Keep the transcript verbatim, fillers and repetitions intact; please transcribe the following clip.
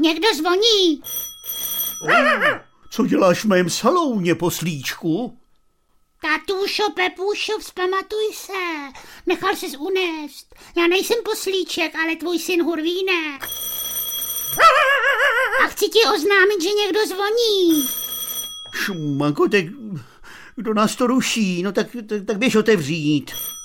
někdo zvoní. Co děláš v mém salouně, poslíčku? Tatůšo, Pepušo, vzpamatuj se. Nechal ses unést. Já nejsem poslíček, ale tvůj syn Hurvínek. A chci ti oznámit, že někdo zvoní. Šumanko, tak kdo nás to ruší? No tak, tak, tak běž otevřít.